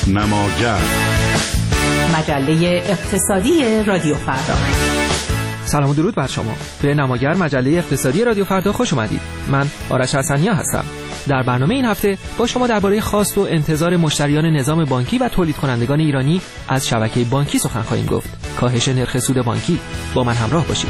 نماگر، مجله اقتصادی رادیو فردا. سلام و درود بر شما. به نماگر مجله اقتصادی رادیو فردا خوش اومدید. من آرش حسنیا هستم. در برنامه این هفته با شما درباره خواست و انتظار مشتریان نظام بانکی و تولید کنندگان ایرانی از شبکه بانکی سخن خواهیم گفت. کاهش نرخ سود بانکی. با من همراه باشید.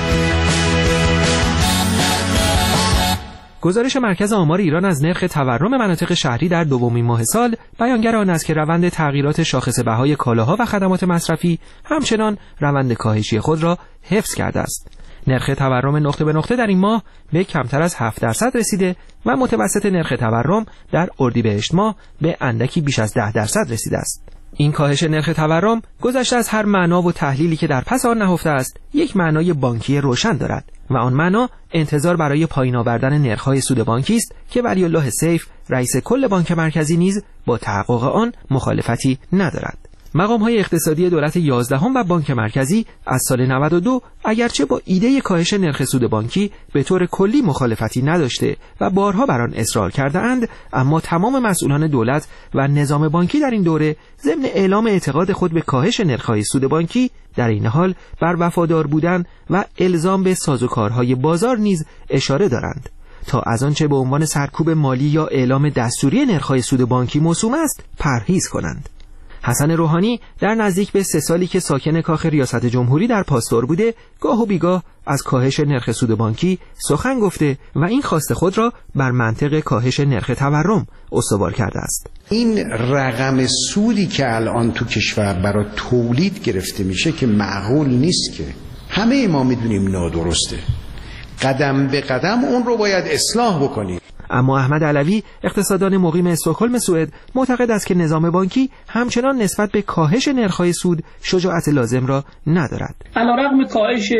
گزارش مرکز آمار ایران از نرخ تورم مناطق شهری در دومین ماه سال بیانگر آن است که روند تغییرات شاخص بهای کالاها و خدمات مصرفی همچنان روند کاهشی خود را حفظ کرده است. نرخ تورم نقطه به نقطه در این ماه به کمتر از 7% رسیده و متوسط نرخ تورم در اردیبهشت ماه به اندکی بیش از 10% رسیده است. این کاهش نرخ تورم گذشته از هر معنا و تحلیلی که در پس آن نهفته است، یک معنای بانکی روشن دارد و آن معنا انتظار برای پایین آوردن نرخ‌های سود بانکی است که ولی الله سیف رئیس کل بانک مرکزی نیز با تحقق آن مخالفتی ندارد. مقام‌های اقتصادی دولت 11 و بانک مرکزی از سال 92 اگرچه با ایده کاهش نرخ سود بانکی به طور کلی مخالفتی نداشته و بارها بر آن اصرار کرده اند، اما تمام مسئولان دولت و نظام بانکی در این دوره ضمن اعلام اعتقاد خود به کاهش نرخ‌های سود بانکی در این حال بر وفادار بودن و الزام به سازوکارهای بازار نیز اشاره دارند تا از آنچه به عنوان سرکوب مالی یا اعلام دستوری نرخ‌های سود بانکی موسوم است پرهیز کنند. حسن روحانی در نزدیک به 3 سالی که ساکن کاخ ریاست جمهوری در پاستور بوده، گاه و بیگاه از کاهش نرخ سود بانکی سخن گفته و این خواست خود را بر منطق کاهش نرخ تورم استوار کرده است. این رقم سودی که الان تو کشور برای تولید گرفته میشه که معقول نیست، که همه ما میدونیم نادرسته. قدم به قدم اون رو باید اصلاح بکنیم. اما احمد علوی اقتصاددان مقیم استکهلم سوئد معتقد است که نظام بانکی همچنان نسبت به کاهش نرخ‌های سود شجاعت لازم را ندارد. علیرغم کاهش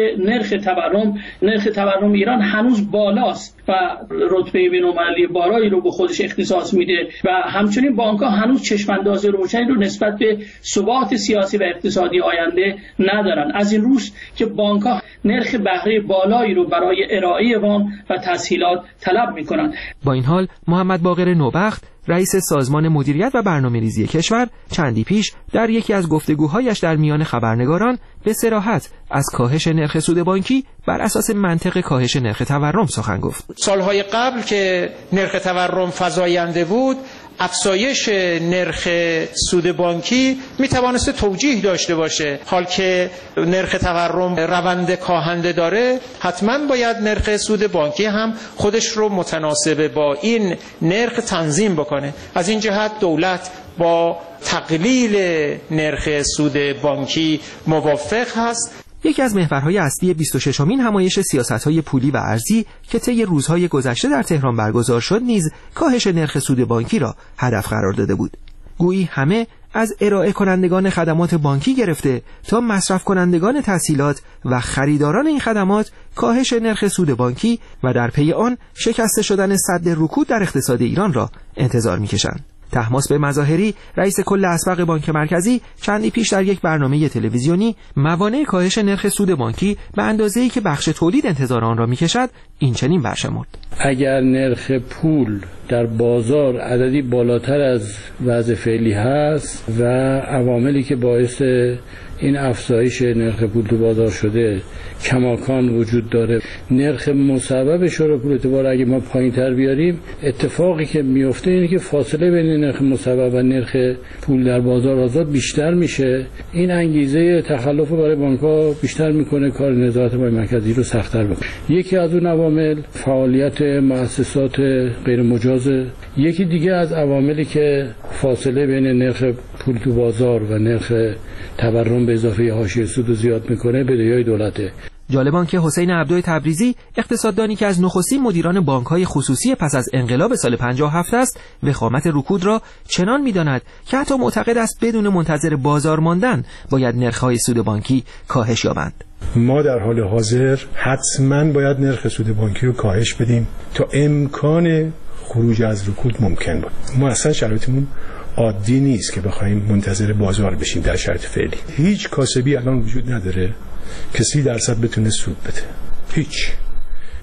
نرخ تورم ایران هنوز بالاست و رتبه بین‌المللی بالایی رو به خودش اختصاص میده و همچنین بانک‌ها هنوز چشم‌انداز روشنی رو نسبت به ثبات سیاسی و اقتصادی آینده ندارن. از این روز که بانک‌ها نرخ بهره بالایی رو برای ارائه وام و تسهیلات طلب می‌کنند. با این حال محمد باقر نوبخت رئیس سازمان مدیریت و برنامه‌ریزی کشور چندی پیش در یکی از گفتگوهایش در میان خبرنگاران به صراحت از کاهش نرخ سود بانکی بر اساس منطق کاهش نرخ تورم سخن گفت. سالهای قبل که نرخ تورم فزاینده بود، افزایش نرخ سود بانکی میتوانست توجیه داشته باشه. حال که نرخ تورم روند کاهنده داره، حتما باید نرخ سود بانکی هم خودش رو متناسب با این نرخ تنظیم بکنه. از این جهت دولت با تقلیل نرخ سود بانکی موافق هست. یکی از محورهای اصلی 26مین همایش سیاست‌های پولی و ارزی که طی روزهای گذشته در تهران برگزار شد نیز کاهش نرخ سود بانکی را هدف قرار داده بود. گویی همه از ارائه کنندگان خدمات بانکی گرفته تا مصرف کنندگان تسهیلات و خریداران این خدمات کاهش نرخ سود بانکی و در پی آن شکسته شدن سد رکود در اقتصاد ایران را انتظار می‌کشند. طهماسب مظاهری رئیس کل اسبق بانک مرکزی چندی پیش در یک برنامه تلویزیونی موانع کاهش نرخ سود بانکی به اندازه‌ای که بخش تولید انتظار آن را می‌کشد این چنین برشمرد: اگر نرخ پول در بازار عددی بالاتر از وضع فعلی هست و عواملی که باعث این افزایش نرخ پول تو بازار شده کماکان وجود داره، نرخ مسبب شورای پول اعتبار اگه ما پایین‌تر بیاریم، اتفاقی که میفته اینه که فاصله بین نرخ مسبب و نرخ پول در بازار آزاد بیشتر میشه. این انگیزه تخلف برای بانک‌ها بیشتر میکنه، کار نظارت بانک مرکزی رو سخت‌تر میکنه. یکی از اون عوامل فعالیت مؤسسات غیر مجازه. یکی دیگه از عواملی که فاصله بین نرخ پول تو بازار و نرخ تورم به اضافه حاشیه سود زیاد میکنه بدهی‌های دولته. جالب آن که حسین عبدوی تبریزی اقتصاددانی که از نخستین مدیران بانک‌های خصوصی پس از انقلاب سال 57 است، وخامت رکود را چنان می‌داند که حتی معتقد است بدون منتظر بازار ماندن باید نرخ‌های سود بانکی کاهش یابند. ما در حال حاضر حتما باید نرخ سود بانکی رو کاهش بدیم تا امکان خروج از رکود ممکن بود. ما اصلا شرایطمون عادی نیست که بخوایم منتظر بازار بشیم. در شرایط فعلی هیچ کاسبی الان وجود نداره که 30% بتونه سود بده. هیچ.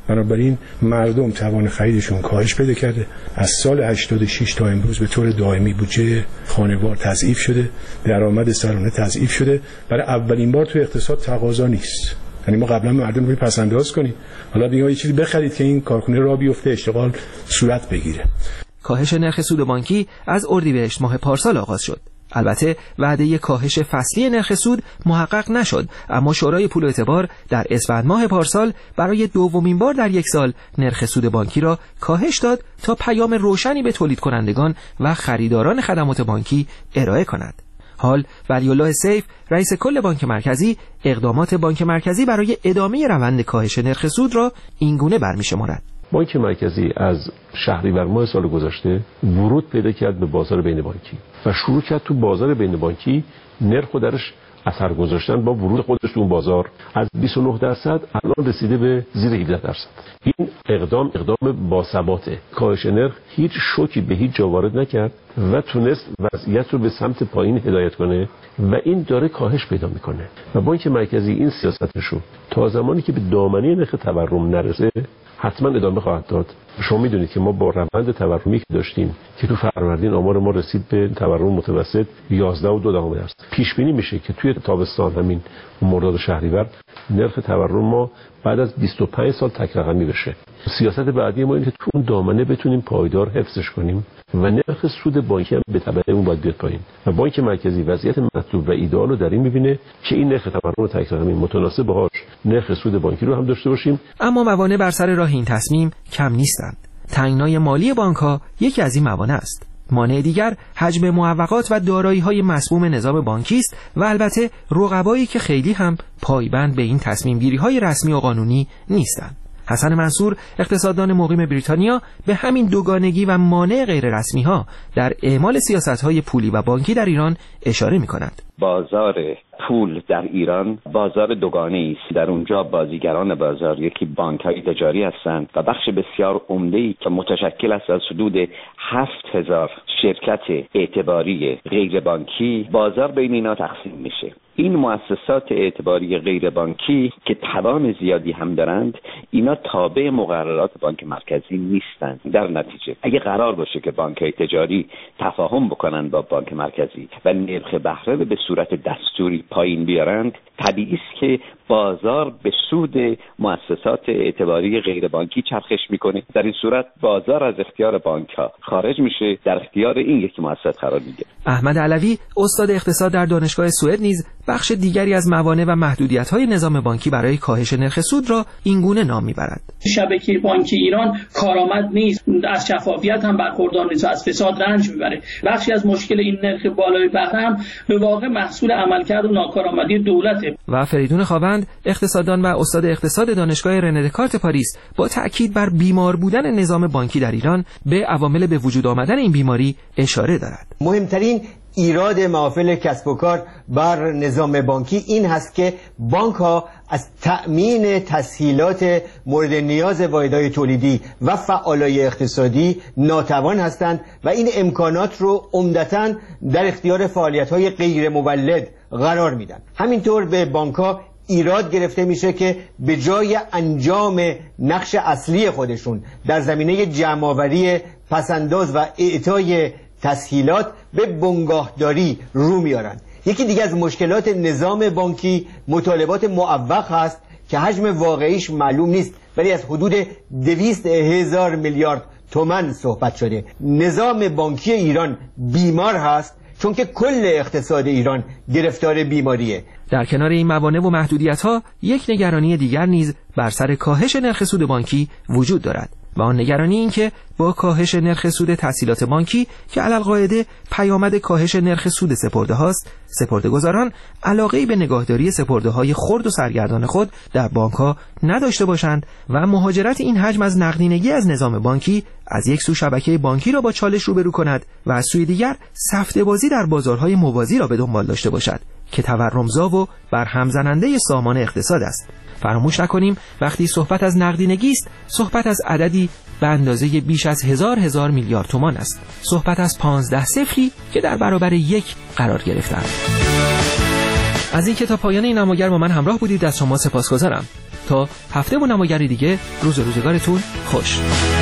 بنابراین مردم توان خریدشون کاهش پیدا کرده. از سال 86 تا امروز به طور دائمی بودجه خانوار تضعیف شده، درآمد سالانه تضعیف شده. برای اولین بار تو اقتصاد تقاضا نیست. یعنی ما قبلا مردم رو پسنداز کنیم، حالا دیگه یه چیزی بخرید که این کارخونه راه بیفته، اشتغال صورت بگیره. کاهش نرخ سود بانکی از اردیبهشت ماه پارسال آغاز شد. البته وعده کاهش فصلی نرخ سود محقق نشد، اما شورای پول و اعتبار در اسفند ماه پارسال برای دومین بار در یک سال نرخ سود بانکی را کاهش داد تا پیام روشنی به تولید کنندگان و خریداران خدمات بانکی ارائه کند. حال ولی‌الله سیف رئیس کل بانک مرکزی اقدامات بانک مرکزی برای ادامه روند کاهش نرخ سود را اینگونه برمی‌شمارد. بانک مرکزی از شهریور ماه سال گذشته ورود پیدا کرد به بازار بین بانکی و شروع کرد تو بازار بین بانکی نرخ و درش اثر گذاشتن با ورود خودش تو اون بازار. از 29% الان رسیده به زیر 17%. این اقدام با ثباته. کاهش نرخ هیچ شوکی به هیچ جا وارد نکرد و تونست وضعیت رو به سمت پایین هدایت کنه و این داره کاهش پیدا میکنه و بانک مرکزی این سیاستش رو تا زمانی که به دامنه نرخ تورم نرسه حتما ادامه خواهد داد. شما میدونید که ما با روند تورمی که داشتیم که تو فروردین آمار ما رسید به تورم متوسط 11.2%. پیش بینی میشه که توی تابستان همین مرداد و شهریور نرخ تورم ما بعد از 25 سال تک رقمی بشه. سیاست بعدی ما اینه که تو اون دامنه بتونیم پایدار حفظش کنیم و نرخ سود بانکی هم به تبع اون باید بیاد پایین و بانک مرکزی وضعیت مطلوب و ایدئال رو در این میبینه که این نرخ تورم تک رقمی متناسب باهاش نرخ سود بانکی رو هم داشته باشیم. اما موانع بر سر راه این تصمیم کم نیستند. تنگنای مالی بانک‌ها یکی از این موانع است. مانع دیگر حجم معوقات و دارایی‌های مسموم نظام بانکی است و البته رقبایی که خیلی هم پایبند به این تصمیم گیری‌های رسمی و قانونی نیستند. حسن منصور اقتصاددان مقیم بریتانیا به همین دوگانگی و مانع غیر رسمی ها در اعمال سیاست‌های پولی و بانکی در ایران اشاره می‌کند. بازار پول در ایران بازار دوگانه‌ای است. در اونجا بازیگران بازار یکی بانک‌های تجاری هستند و بخش بسیار عمده‌ای که متشکل است از حدود 7000 شرکت اعتباری غیر بانکی، بازار بین اینا تقسیم میشه. این مؤسسات اعتباری غیر بانکی که توان زیادی هم دارند، اینا تابع مقررات بانک مرکزی نیستند. در نتیجه اگه قرار باشه که بانک‌های تجاری تفاهم بکنن با بانک مرکزی و نرخ بهره به صورت دستوری پایین بیارند، طبیعی است که بازار به سود مؤسسات اعتباری غیر بانکی چرخش میکنه. در این صورت بازار از اختیار بانک‌ها خارج میشه، در اختیار این یکی مؤسسه قرار میگیره. احمد علوی استاد اقتصاد در دانشگاه سوئد نیز بخش دیگری از موانع و محدودیت‌های نظام بانکی برای کاهش نرخ سود را اینگونه نام میبرد. شبکه بانکی ایران کارآمد نیست، از شفافیت هم برخوردار نیست، از فساد رنج میبره. بخشی از مشکل این نرخ بالای بهره هم به واقع محصول عملکرد و ناکارآمدی دولته. و فریدون خاوند اقتصاددان و استاد اقتصاد دانشگاه رنه دکارت پاریس با تأکید بر بیمار بودن نظام بانکی در ایران به عوامل به وجود آمدن این بیماری اشاره دارد. مهمترین ایراد محافل کسب و کار بر نظام بانکی این هست که بانک‌ها از تأمین تسهیلات مورد نیاز واحدهای تولیدی و فعالای اقتصادی ناتوان هستند و این امکانات رو عمدتاً در اختیار فعالیت‌های غیر مولد قرار میدن. همینطور به بانک‌ها ایراد گرفته میشه که به جای انجام نقش اصلی خودشون در زمینه جمع‌آوری پسنداز و اعطای تسهیلات به بنگاهداری رو میارن. یکی دیگه از مشکلات نظام بانکی مطالبات معوق هست که حجم واقعیش معلوم نیست، ولی از حدود 200,000 میلیارد تومان صحبت شده. نظام بانکی ایران بیمار هست چون که کل اقتصاد ایران گرفتار بیماریه. در کنار این موانع و محدودیت‌ها یک نگرانی دیگر نیز بر سر کاهش نرخ سود بانکی وجود دارد و آن نگرانی این که با کاهش نرخ سود تسهیلات بانکی که علالقاعده پیامد کاهش نرخ سود سپرده هاست، سپرده‌گزاران علاقه‌ای به نگاهداری سپرده‌های خرد و سرگردان خود در بانک‌ها نداشته باشند و مهاجرت این حجم از نقدینگی از نظام بانکی از یک سو شبکه بانکی را با چالش روبرو کند و از سوی دیگر سفته‌بازی در بازارهای موازی را به دنبال داشته باشد که تورمزا و برهم زننده سامان اقتصاد است. فراموش نکنیم وقتی صحبت از نقدینگی است، صحبت از عددی به اندازه بیش از هزار میلیارد تومان است. صحبت از 15 صفری که در برابر یک قرار گرفتند. از این که تا پایان این نماگر با من همراه بودید از شما سپاسگزارم. تا هفته و نماگری دیگه روزگارتون خوش.